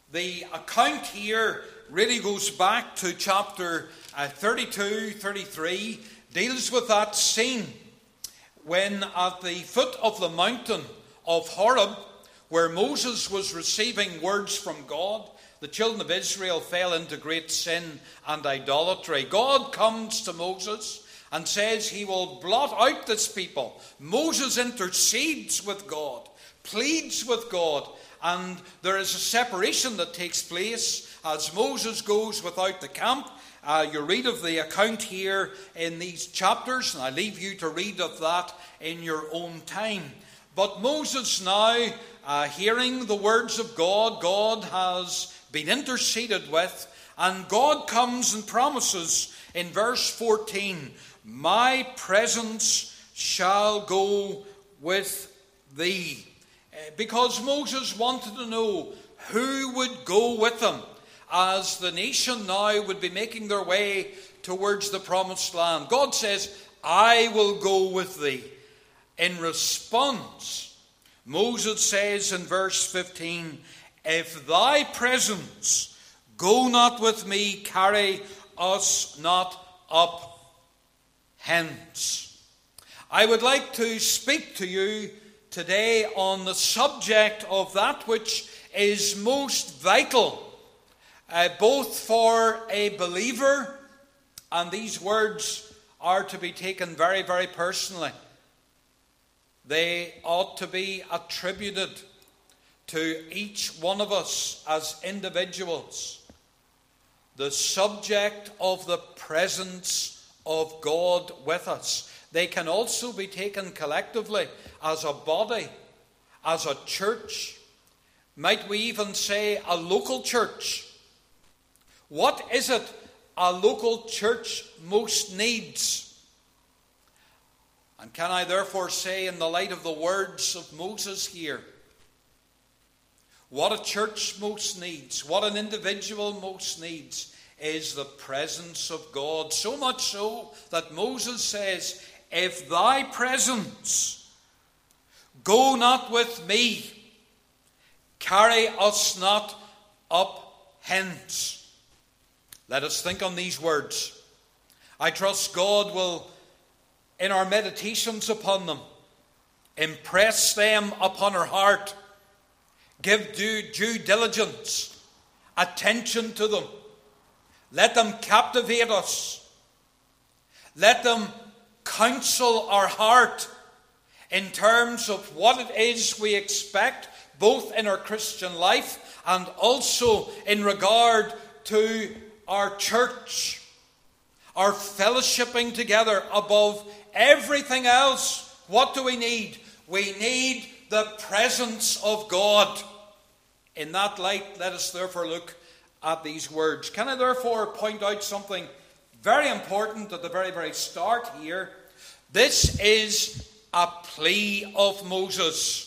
The account here really goes back to chapter 32, 33, deals with that scene when at the foot of the mountain of Horeb, where Moses was receiving words from God, the children of Israel fell into great sin and idolatry. God comes to Moses and says he will blot out this people. Moses intercedes with God, pleads with God, and there is a separation that takes place as Moses goes without the camp. You read of the account here in these chapters, and I leave you to read of that in your own time. But Moses now, hearing the words of God, God has been interceded with, and God comes and promises in verse 14, "My presence shall go with thee." Because Moses wanted to know who would go with them as the nation now would be making their way towards the promised land. God says, "I will go with thee." In response, Moses says in verse 15, "If thy presence go not with me, carry us not up hence." I would like to speak to you today on the subject of that which is most vital, both for a believer, and these words are to be taken very, very personally. They ought to be attributed to each one of us as individuals. The subject of the presence of God with us. They can also be taken collectively as a body, as a church. Might we even say a local church? What is it a local church most needs? And can I therefore say, in the light of the words of Moses here, what a church most needs, what an individual most needs, is the presence of God. So much so that Moses says, "If thy presence go not with me, carry us not up hence." Let us think on these words. I trust God will, in our meditations upon them, impress them upon our heart, give due diligence, attention to them. Let them captivate us. Let them counsel our heart in terms of what it is we expect, both in our Christian life and also in regard to our church, our fellowshipping together. Above everything else, what do we need? We need the presence of God. In that light, let us therefore look at these words. Can I therefore point out something very important at the very, very start here? This is a plea of Moses.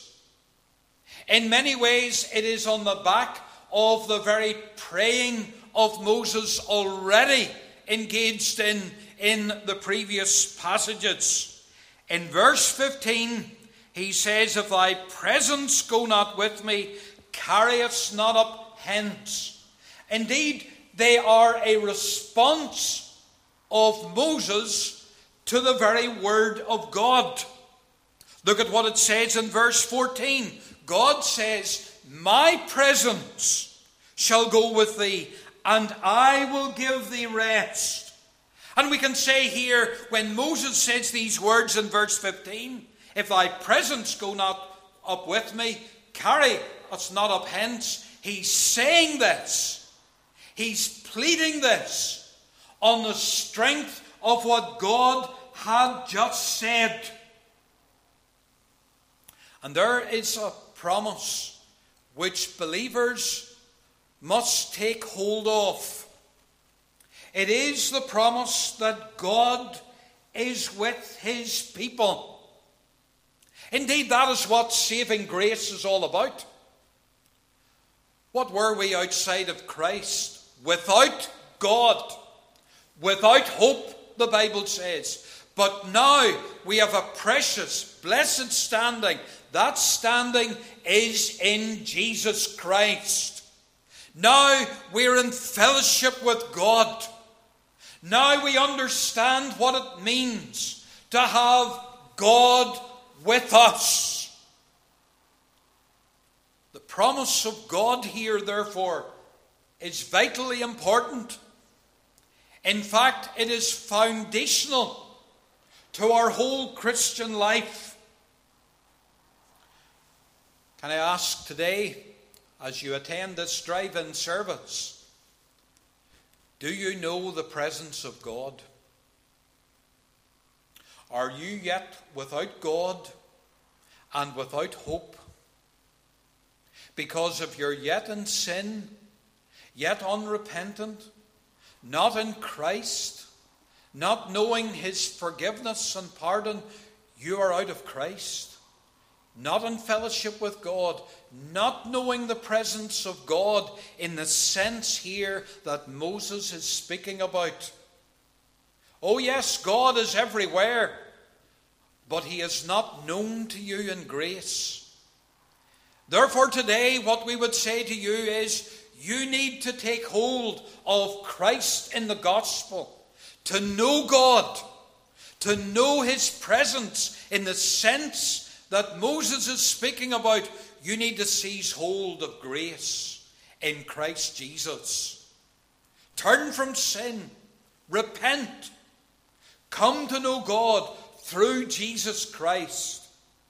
In many ways, it is on the back of the very praying of Moses already engaged in the previous passages. In verse 15, he says, "If thy presence go not with me, carry us not up hence." Indeed, they are a response of Moses to the very word of God. Look at what it says in verse 14. God says, "My presence shall go with thee, and I will give thee rest." And we can say here, when Moses says these words in verse 15, "If thy presence go not up with me, carry us not up hence," he's saying this. He's pleading this on the strength of what God had just said. And there is a promise which believers must take hold of. It is the promise that God is with his people. Indeed, that is what saving grace is all about. What were we outside of Christ? Without God, without hope, the Bible says. But now we have a precious, blessed standing. That standing is in Jesus Christ. Now we're in fellowship with God. Now we understand what it means to have God with us. The promise of God here, therefore, is vitally important. In fact, it is foundational to our whole Christian life. Can I ask today, as you attend this drive-in service, do you know the presence of God? Are you yet without God and without hope? Because if you're yet in sin, yet unrepentant, not in Christ, not knowing his forgiveness and pardon, you are out of Christ. Not in fellowship with God, not knowing the presence of God in the sense here that Moses is speaking about. Oh yes, God is everywhere, but he is not known to you in grace. Therefore today what we would say to you is, you need to take hold of Christ in the gospel, to know God, to know his presence in the sense that Moses is speaking about. You need to seize hold of grace in Christ Jesus. Turn from sin, repent, come to know God through Jesus Christ.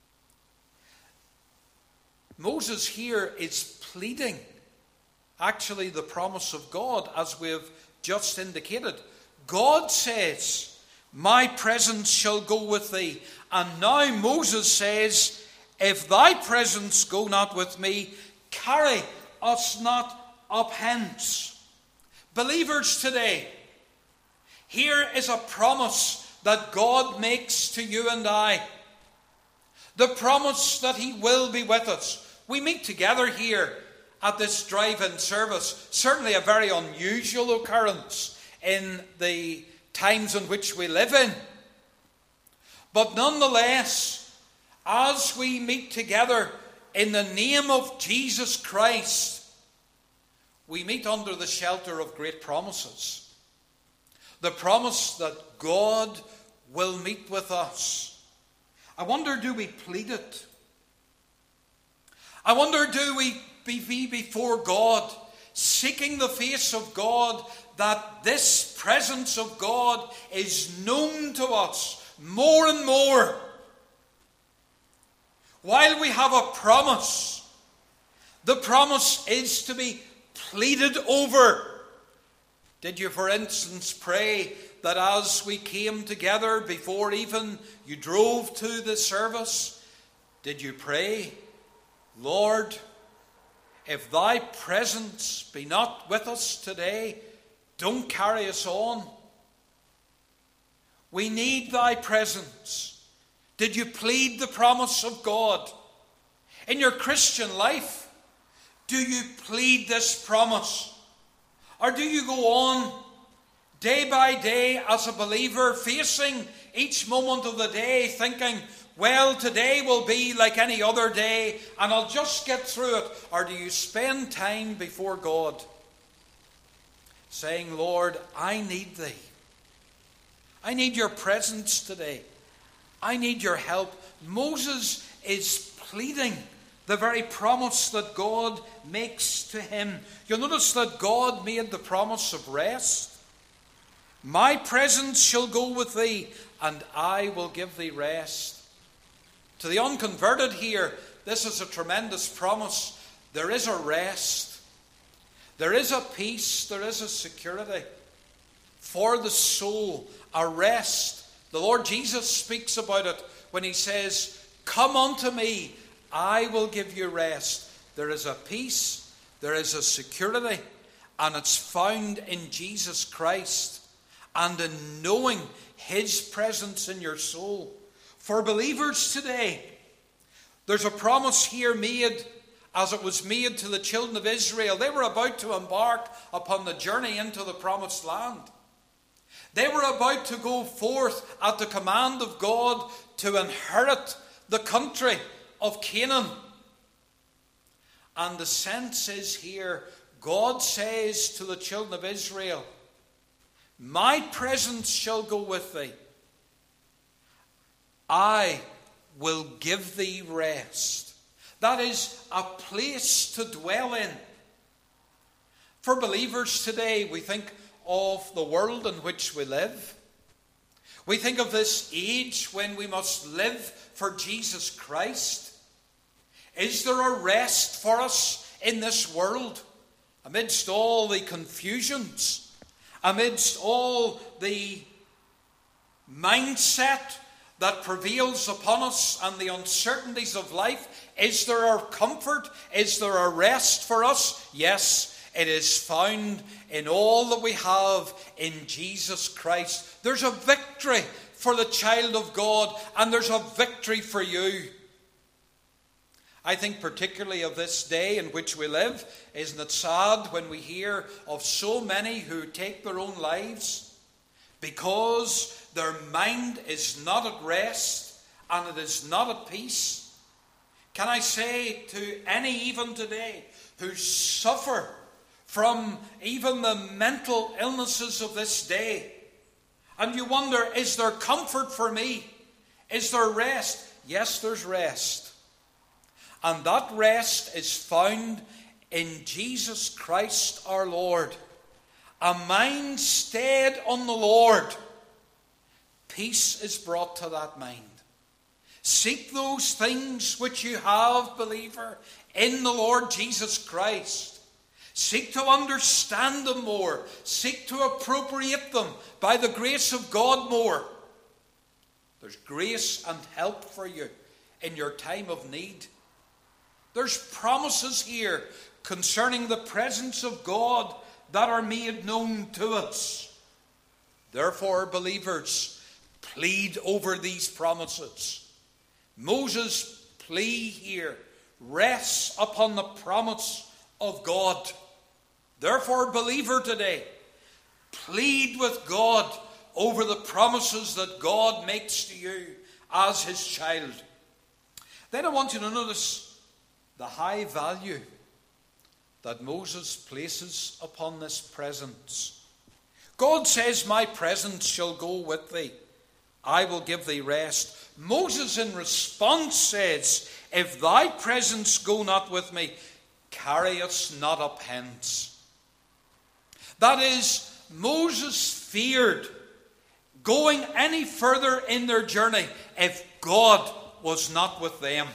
Moses here is pleading actually the promise of God, as we have just indicated. God says, my presence shall go with thee. And now Moses says, if thy presence go not with me, carry us not up hence. Believers today, here is a promise that God makes to you and I. The promise that he will be with us. We meet together here at this drive-in service. Certainly a very unusual occurrence in the times in which we live in. But nonetheless, as we meet together in the name of Jesus Christ, we meet under the shelter of great promises. The promise that God will meet with us. I wonder, do we plead it? I wonder, do we be before God, seeking the face of God, that this presence of God is known to us more and more? While we have a promise, the promise is to be pleaded over. Did you, for instance, pray that as we came together, before even you drove to the service, did you pray, Lord, if thy presence be not with us today, don't carry us on. We need thy presence. Did you plead the promise of God? In your Christian life, do you plead this promise? Or do you go on day by day as a believer, facing each moment of the day, thinking, well, today will be like any other day and I'll just get through it? Or do you spend time before God saying, Lord, I need thee. I need your presence today. I need your help. Moses is pleading the very promise that God makes to him. You'll notice that God made the promise of rest. My presence shall go with thee, and I will give thee rest. To the unconverted here, this is a tremendous promise. There is a rest. There is a peace. There is a security for the soul, a rest. The Lord Jesus speaks about it when he says, come unto me, I will give you rest. There is a peace, there is a security, and it's found in Jesus Christ and in knowing his presence in your soul. For believers today, there's a promise here made as it was made to the children of Israel. They were about to embark upon the journey into the promised land. They were about to go forth at the command of God to inherit the country of Canaan. And the sense is here, God says to the children of Israel, my presence shall go with thee. I will give thee rest. That is a place to dwell in. For believers today, we think of the world in which we live. We think of this age when we must live for Jesus Christ. Is there a rest for us in this world? Amidst all the confusions, amidst all the mindset that prevails upon us and the uncertainties of life, is there a comfort? Is there a rest for us? Yes, it is found in all that we have in Jesus Christ. There's a victory for the child of God, and there's a victory for you. I think particularly of this day in which we live. Isn't it sad when we hear of so many who take their own lives because their mind is not at rest and it is not at peace? Can I say to any even today who suffer from even the mental illnesses of this day, and you wonder, is there comfort for me? Is there rest? Yes, there's rest. And that rest is found in Jesus Christ our Lord. A mind stayed on the Lord, peace is brought to that mind. Seek those things which you have, believer, in the Lord Jesus Christ. Seek to understand them more. Seek to appropriate them by the grace of God more. There's grace and help for you in your time of need. There's promises here concerning the presence of God that are made known to us. Therefore, believers, plead over these promises. Moses' plea here rests upon the promise of God. Therefore, believer today, plead with God over the promises that God makes to you as his child. Then I want you to notice the high value that Moses places upon this presence. God says, my presence shall go with thee. I will give thee rest. Moses in response says, if thy presence go not with me, carry us not up hence. That is, Moses feared going any further in their journey if God was not with them.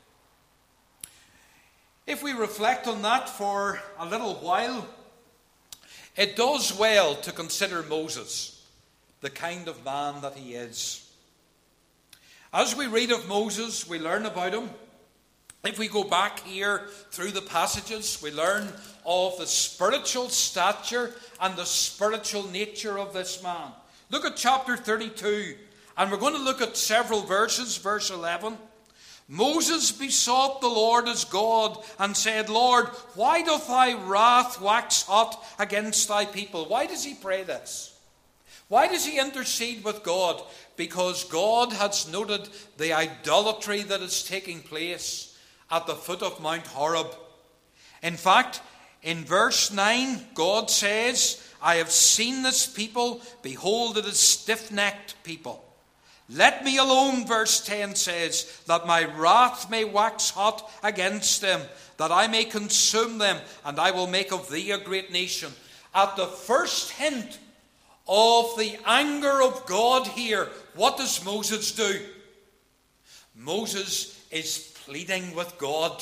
If we reflect on that for a little while, it does well to consider Moses, the kind of man that he is. As we read of Moses, we learn about him. If we go back here through the passages, we learn of the spiritual stature and the spiritual nature of this man. Look at chapter 32, and we're going to look at several verses. Verse 11. Moses besought the Lord his God and said, Lord, why doth thy wrath wax hot against thy people? Why does he pray this? Why does he intercede with God? Because God has noted the idolatry that is taking place at the foot of Mount Horeb. In fact, in verse 9, God says, I have seen this people, behold, it is stiff-necked people. Let me alone, verse 10 says, that my wrath may wax hot against them, that I may consume them, and I will make of thee a great nation. At the first hint of the anger of God here, what does Moses do? Moses is pleading with God.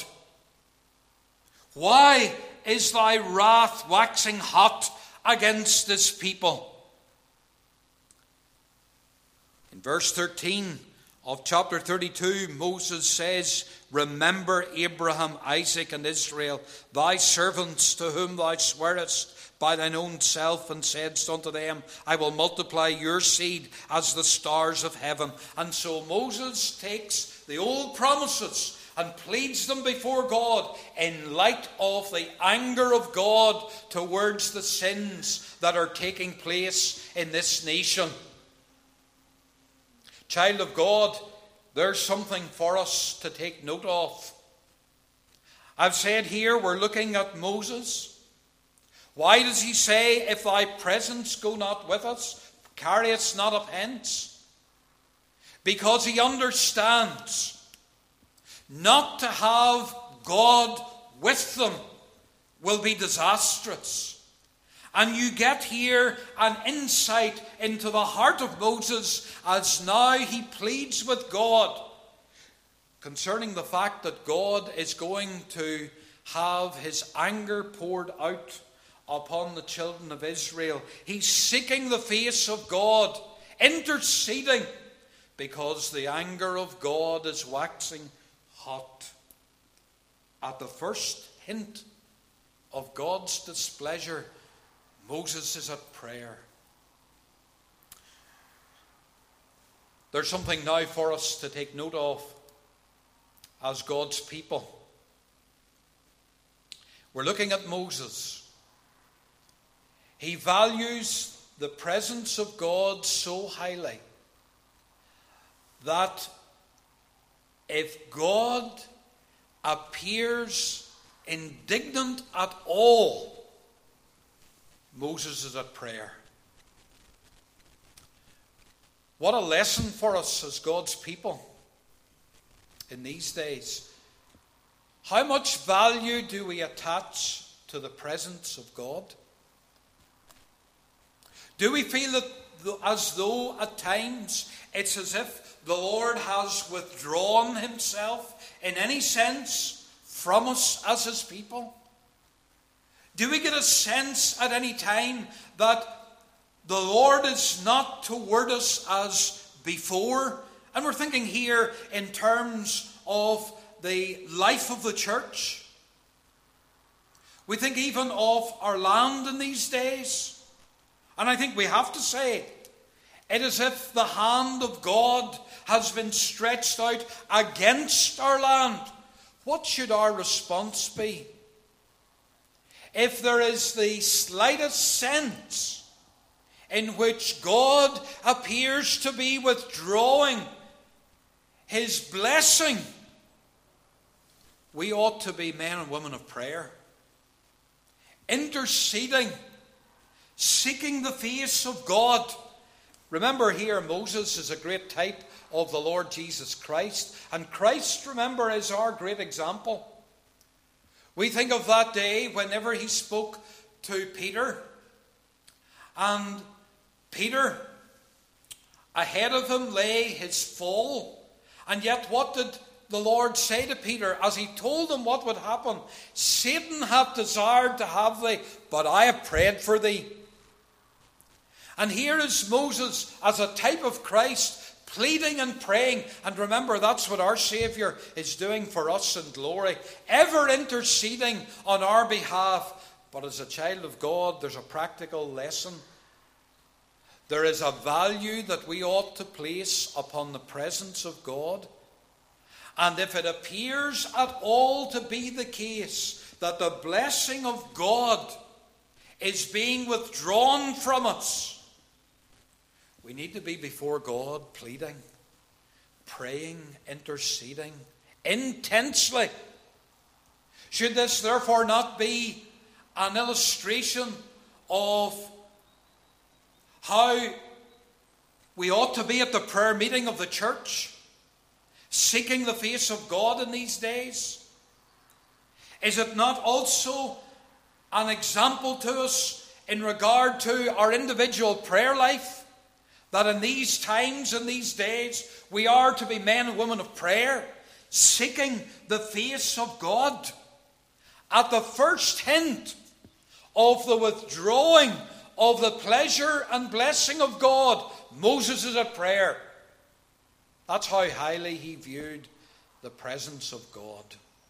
Why is thy wrath waxing hot against this people? In verse 13 of chapter 32, Moses says, remember Abraham, Isaac, and Israel, thy servants to whom thou swearest by thine own self, and saidst unto them, I will multiply your seed as the stars of heaven. And so Moses takes the old promises and pleads them before God in light of the anger of God towards the sins that are taking place in this nation. Child of God, there's something for us to take note of. I've said here we're looking at Moses. Why does he say, if thy presence go not with us, carry us not up hence? Because he understands not to have God with them will be disastrous. And you get here an insight into the heart of Moses as now he pleads with God concerning the fact that God is going to have his anger poured out upon the children of Israel. He's seeking the face of God, interceding, because the anger of God is waxing hot. At the first hint of God's displeasure, Moses is at prayer. There's something now for us to take note of as God's people. We're looking at Moses. He values the presence of God so highly that if God appears indignant at all, Moses is at prayer. What a lesson for us as God's people in these days. How much value do we attach to the presence of God? Do we feel that as though at times it's as if the Lord has withdrawn himself in any sense from us as his people? Do we get a sense at any time that the Lord is not toward us as before? And we're thinking here in terms of the life of the church. We think even of our land in these days. And I think we have to say, it is as if the hand of God has been stretched out against our land. What should our response be? If there is the slightest sense in which God appears to be withdrawing his blessing, we ought to be men and women of prayer, interceding, seeking the face of God. Remember here, Moses is a great type of the Lord Jesus Christ. And Christ, remember, is our great example. We think of that day whenever he spoke to Peter. And Peter, ahead of him lay his fall. And yet what did the Lord say to Peter as he told him what would happen? Satan hath desired to have thee, but I have prayed for thee. And here is Moses as a type of Christ, pleading and praying. And remember, that's what our Saviour is doing for us in glory, ever interceding on our behalf. But as a child of God, there's a practical lesson. There is a value that we ought to place upon the presence of God. And if it appears at all to be the case that the blessing of God is being withdrawn from us, we need to be before God pleading, praying, interceding intensely. Should this therefore not be an illustration of how we ought to be at the prayer meeting of the church, seeking the face of God in these days? Is it not also an example to us in regard to our individual prayer life? That in these times, in these days, we are to be men and women of prayer, seeking the face of God. At the first hint of the withdrawing of the pleasure and blessing of God, Moses is at prayer. That's how highly he viewed the presence of God.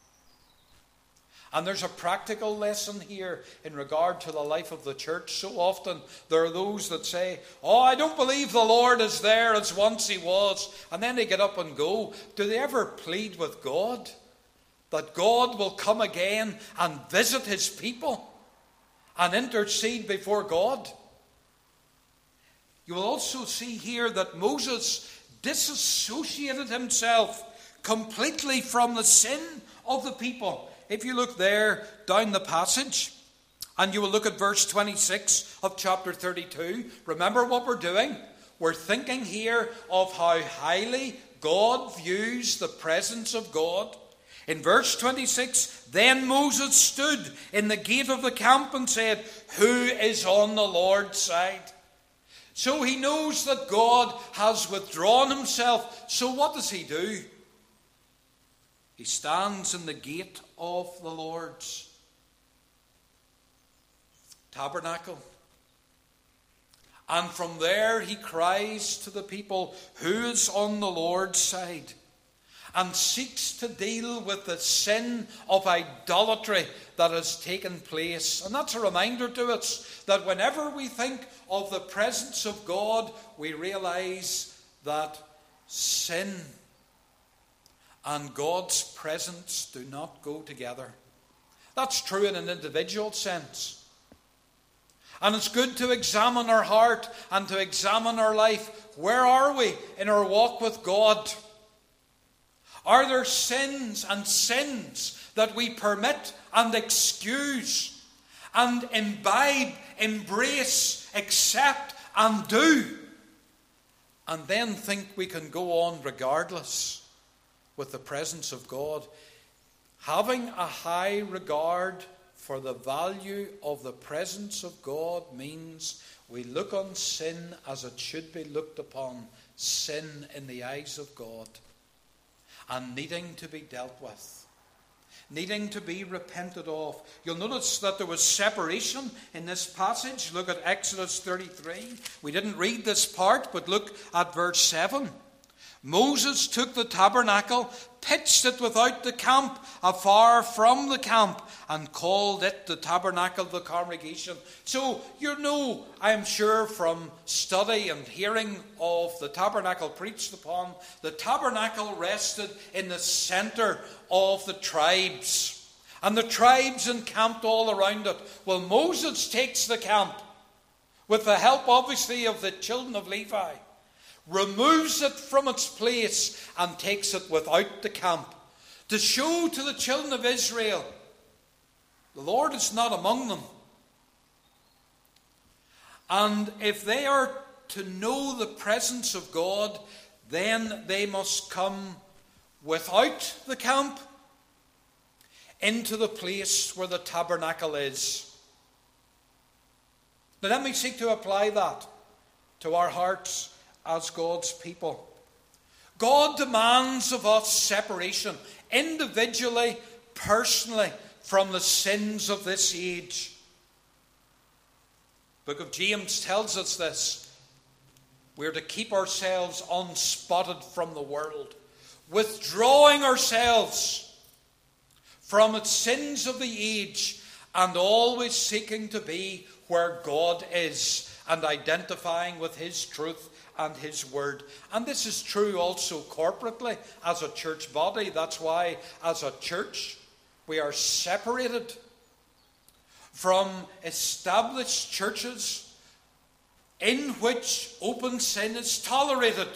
And there's a practical lesson here in regard to the life of the church. So often there are those that say, "Oh, I don't believe the Lord is there as once he was." And then they get up and go. Do they ever plead with God that God will come again and visit his people and intercede before God? You will also see here that Moses disassociated himself completely from the sin of the people. If you look there down the passage, And you will look at verse 26 of chapter 32. Remember what we're doing? We're thinking here of how highly God views the presence of God. In verse 26, then Moses stood in the gate of the camp and said, who is on the Lord's side? So he knows that God has withdrawn himself. So what does he do? He stands in the gate of the Lord's tabernacle. And from there he cries to the people, who is on the Lord's side? And seeks to deal with the sin of idolatry that has taken place. And that's a reminder to us that whenever we think of the presence of God, we realize that sin and God's presence do not go together. That's true in an individual sense. And it's good to examine our heart and to examine our life. Where are we in our walk with God? Are there sins and sins that we permit and excuse and imbibe, embrace, accept and do, and then think we can go on regardless with the presence of God? Having a high regard for the value of the presence of God means we look on sin as it should be looked upon, sin in the eyes of God, and needing to be dealt with, needing to be repented of. You'll notice that there was separation in this passage. Look at Exodus 33. We didn't read this part, but look at verse 7. Moses took the tabernacle, pitched it without the camp, afar from the camp, and called it the tabernacle of the congregation. So, you know, I'm sure from study and hearing of the tabernacle preached upon, the tabernacle rested in the center of the tribes. And the tribes encamped all around it. Well, Moses takes the camp, with the help, obviously, of the children of Levi, removes it from its place and takes it without the camp to show to the children of Israel the Lord is not among them. And if they are to know the presence of God, then they must come without the camp into the place where the tabernacle is. Now let me seek to apply that to our hearts as God's people. God demands of us separation, individually, personally, from the sins of this age. The book of James tells us this. We're to keep ourselves unspotted from the world, withdrawing ourselves from its sins of the age, and always seeking to be where God is, and identifying with His truth and His word. And this is true also corporately as a church body. That's why as a church we are separated from established churches in which open sin is tolerated.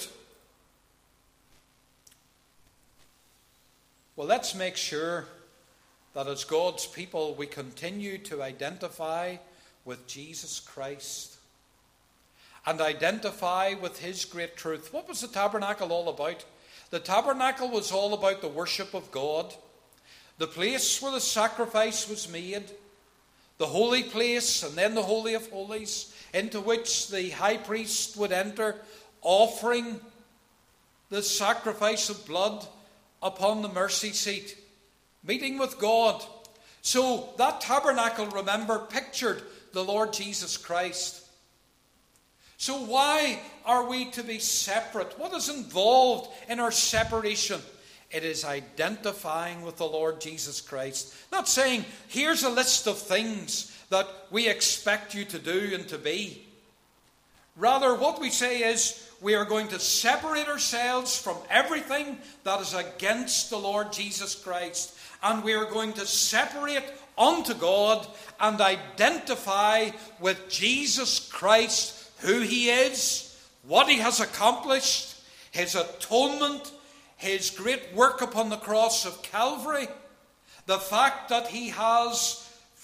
Well, let's make sure that as God's people we continue to identify with Jesus Christ and identify with His great truth. What was the tabernacle all about? The tabernacle was all about the worship of God, the place where the sacrifice was made, the holy place, and then the Holy of Holies, into which the high priest would enter, offering the sacrifice of blood upon the mercy seat, meeting with God. So that tabernacle, remember, pictured the Lord Jesus Christ. So why are we to be separate? What is involved in our separation? It is identifying with the Lord Jesus Christ. Not saying, here's a list of things that we expect you to do and to be. Rather, what we say is, we are going to separate ourselves from everything that is against the Lord Jesus Christ. And we are going to separate unto God and identify with Jesus Christ, who He is, what He has accomplished, His atonement, His great work upon the cross of Calvary, the fact that He has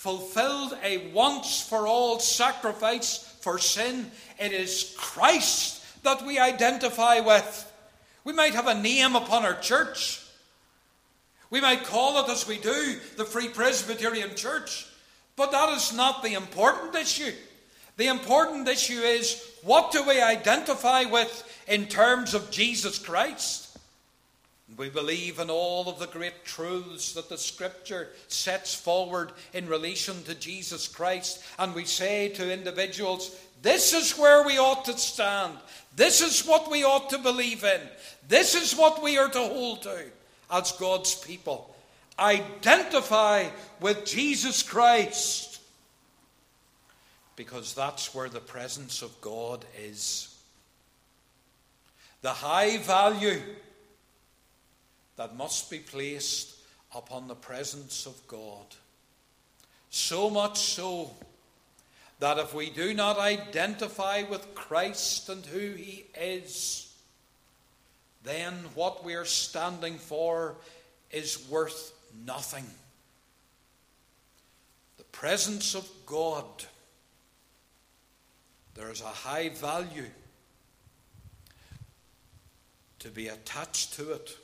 fulfilled a once-for-all sacrifice for sin. It is Christ that we identify with. We might have a name upon our church. We might call it, as we do, the Free Presbyterian Church. But that is not the important issue. The important issue is, what do we identify with in terms of Jesus Christ? We believe in all of the great truths that the Scripture sets forward in relation to Jesus Christ. And we say to individuals, this is where we ought to stand. This is what we ought to believe in. This is what we are to hold to as God's people. Identify with Jesus Christ, because that's where the presence of God is. The high value that must be placed upon the presence of God. So much so that if we do not identify with Christ and who He is, then what we are standing for is worth nothing. The presence of God, there is a high value to be attached to it.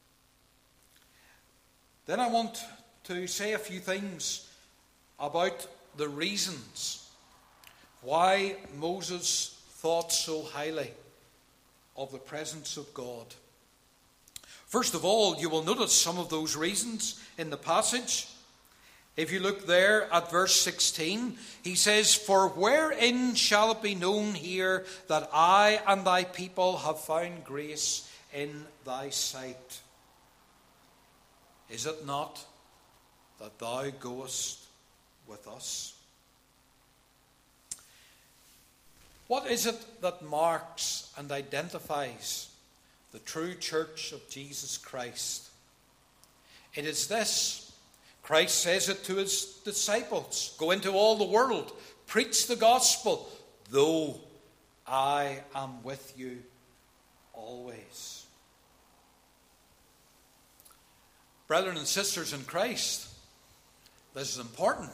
Then I want to say a few things about the reasons why Moses thought so highly of the presence of God. First of all, you will notice some of those reasons in the passage. If you look there at verse 16, he says, "For wherein shall it be known here that I and thy people have found grace in thy sight? Is it not that thou goest with us?" What is it that marks and identifies the true church of Jesus Christ? It is this. Christ says it to his disciples. Go into all the world, preach the gospel, though I am with you always. Brethren and sisters in Christ, this is important.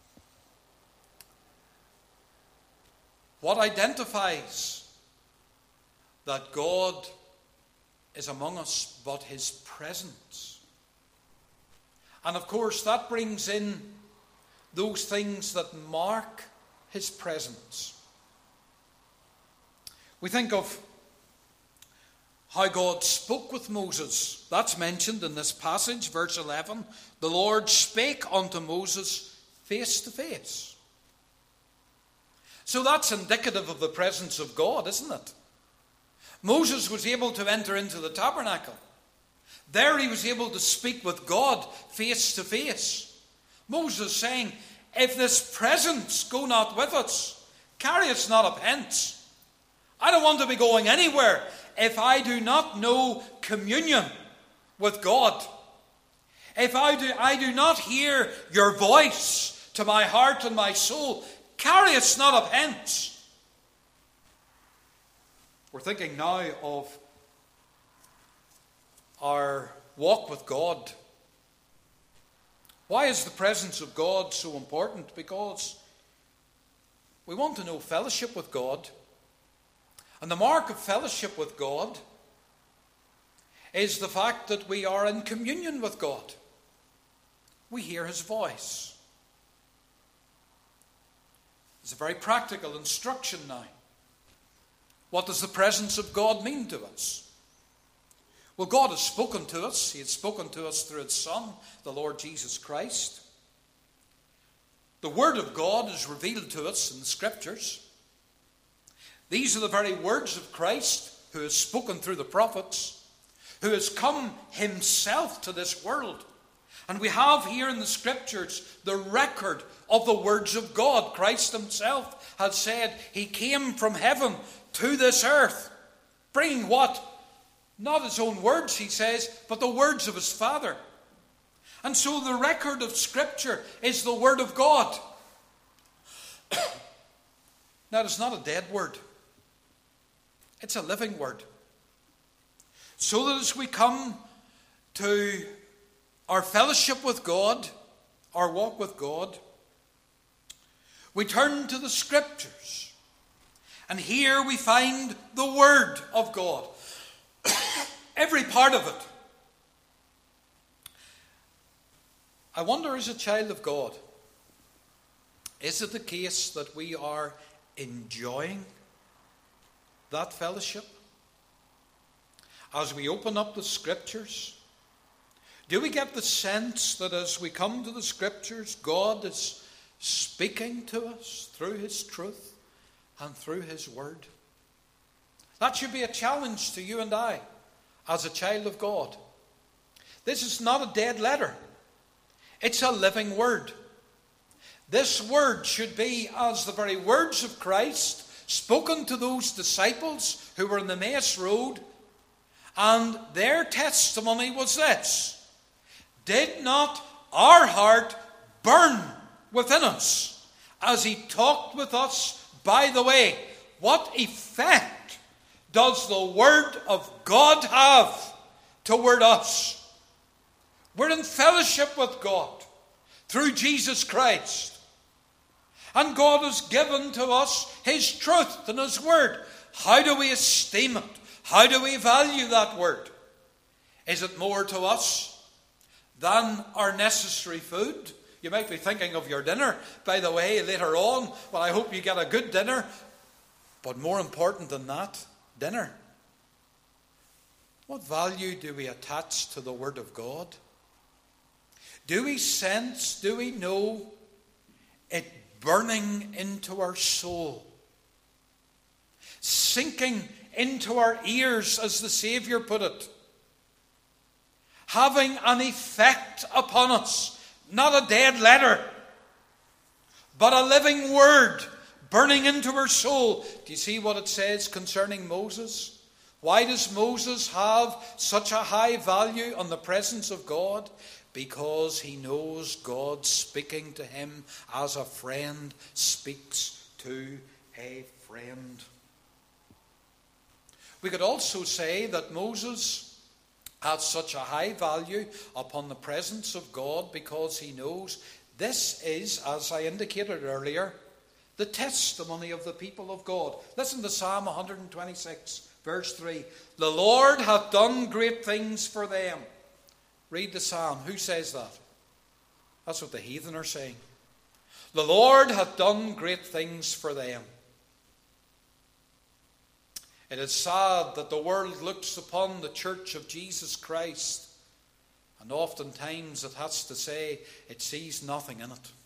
What identifies that God is among us but His presence? And of course, that brings in those things that mark His presence. We think of how God spoke with Moses. That's mentioned in this passage, verse 11. The Lord spake unto Moses face to face. So that's indicative of the presence of God, isn't it? Moses was able to enter into the tabernacle. There he was able to speak with God face to face. Moses saying, "If this presence go not with us, carry us not up hence." I don't want to be going anywhere if I do not know communion with God. If I do not hear your voice to my heart and my soul, carry us not up hence. We're thinking now of our walk with God. Why is the presence of God so important? Because we want to know fellowship with God. And the mark of fellowship with God is the fact that we are in communion with God. We hear His voice. It's a very practical instruction now. What does the presence of God mean to us? Well, God has spoken to us. He has spoken to us through His Son, the Lord Jesus Christ. The Word of God is revealed to us in the Scriptures. These are the very words of Christ, who has spoken through the prophets, who has come Himself to this world. And we have here in the Scriptures the record of the words of God. Christ Himself has said He came from heaven to this earth, bringing what? Not His own words, He says, but the words of His Father. And so the record of Scripture is the Word of God. Now, it's not a dead word. It's a living word. So that as we come to our fellowship with God, our walk with God, we turn to the Scriptures. And here we find the Word of God. Every part of it. I wonder, as a child of God, is it the case that we are enjoying that fellowship? As we open up the Scriptures, do we get the sense that as we come to the Scriptures, God is speaking to us through His truth and through His Word? That should be a challenge to you and I as a child of God. This is not a dead letter. It's a living Word. This Word should be as the very words of Christ spoken to those disciples who were in the Emmaus Road, and their testimony was this: did not our heart burn within us as He talked with us by the way? What effect does the Word of God have toward us? We're in fellowship with God through Jesus Christ. And God has given to us His truth and His Word. How do we esteem it? How do we value that Word? Is it more to us than our necessary food? You might be thinking of your dinner, by the way, later on. Well, I hope you get a good dinner. But more important than that, dinner. What value do we attach to the Word of God? Do we sense, do we know it burning into our soul, sinking into our ears, as the Saviour put it, having an effect upon us? Not a dead letter, but a living Word burning into our soul. Do you see what it says concerning Moses? Why does Moses have such a high value on the presence of God? Because he knows God speaking to him as a friend speaks to a friend. We could also say that Moses has such a high value upon the presence of God because he knows this is, as I indicated earlier, the testimony of the people of God. Listen to Psalm 126, verse 3. The Lord hath done great things for them. Read the psalm. Who says that? That's what the heathen are saying. The Lord hath done great things for them. It is sad that the world looks upon the church of Jesus Christ, and oftentimes it has to say it sees nothing in it.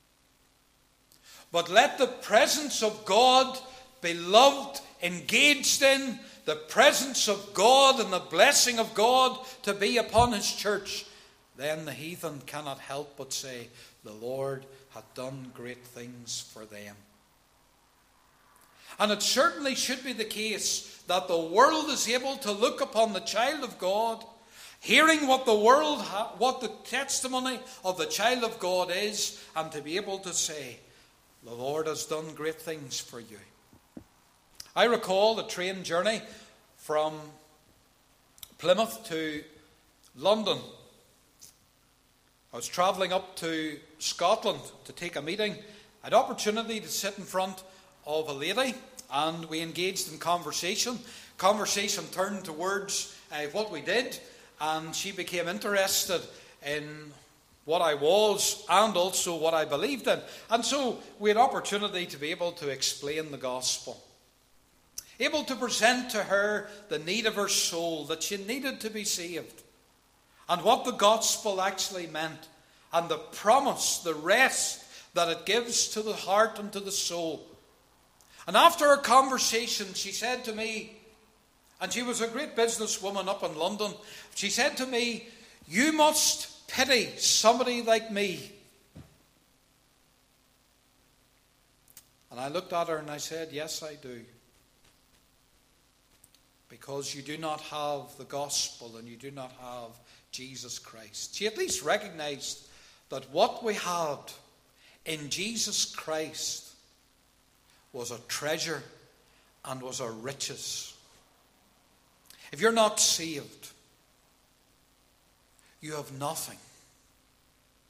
But let the presence of God be loved, engaged in, the presence of God and the blessing of God to be upon His church. Then the heathen cannot help but say, the Lord hath done great things for them. And it certainly should be the case that the world is able to look upon the child of God, hearing what the testimony of the child of God is, and to be able to say, the Lord has done great things for you. I recall the train journey from Plymouth to London. I was travelling up to Scotland to take a meeting. I had opportunity to sit in front of a lady, and we engaged in conversation. Conversation turned towards what we did, and she became interested in what I was and also what I believed in. And so we had opportunity to be able to explain the gospel. Able to present to her the need of her soul, that she needed to be saved, and what the gospel actually meant, and the promise, the rest that it gives to the heart and to the soul. And after our conversation, she said to me, and she was a great businesswoman up in London, she said to me, you must pity somebody like me. And I looked at her and I said, yes, I do. Because you do not have the gospel and you do not have Jesus Christ. She at least recognized that what we had in Jesus Christ was a treasure and was a riches. If you're not saved, you have nothing.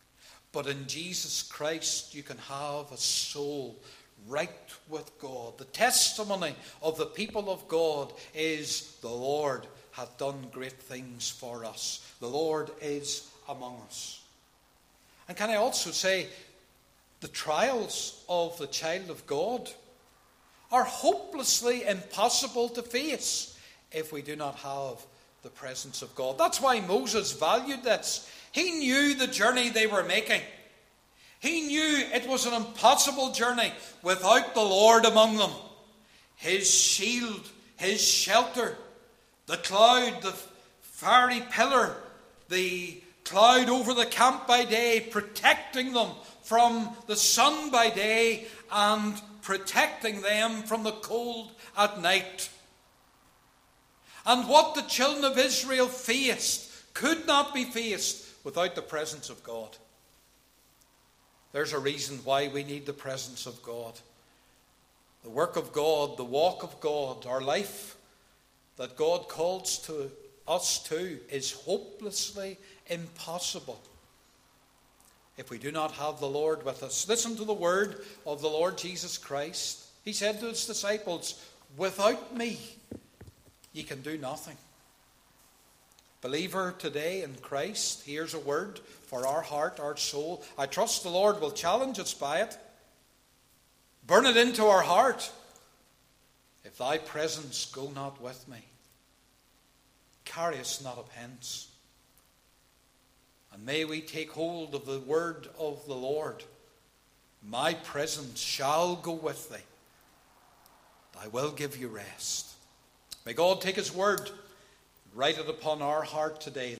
But in Jesus Christ, you can have a soul right with God. The testimony of the people of God is, the Lord hath done great things for us. The Lord is among us. And can I also say, the trials of the child of God are hopelessly impossible to face if we do not have the presence of God. That's why Moses valued this. He knew the journey they were making. He knew it was an impossible journey without the Lord among them. His shield, his shelter, the cloud, the fiery pillar, the cloud over the camp by day, protecting them from the sun by day and protecting them from the cold at night. And what the children of Israel faced could not be faced without the presence of God. There's a reason why we need the presence of God. The work of God, the walk of God, our life that God calls to us to is hopelessly impossible if we do not have the Lord with us. Listen to the word of the Lord Jesus Christ. He said to his disciples, "Without me, ye can do nothing." Believer today in Christ, here's a word for our heart, our soul. I trust the Lord will challenge us by it. Burn it into our heart. If thy presence go not with me, carry us not up hence. And may we take hold of the word of the Lord. My presence shall go with thee. I will give you rest. May God take his word, write it upon our heart today.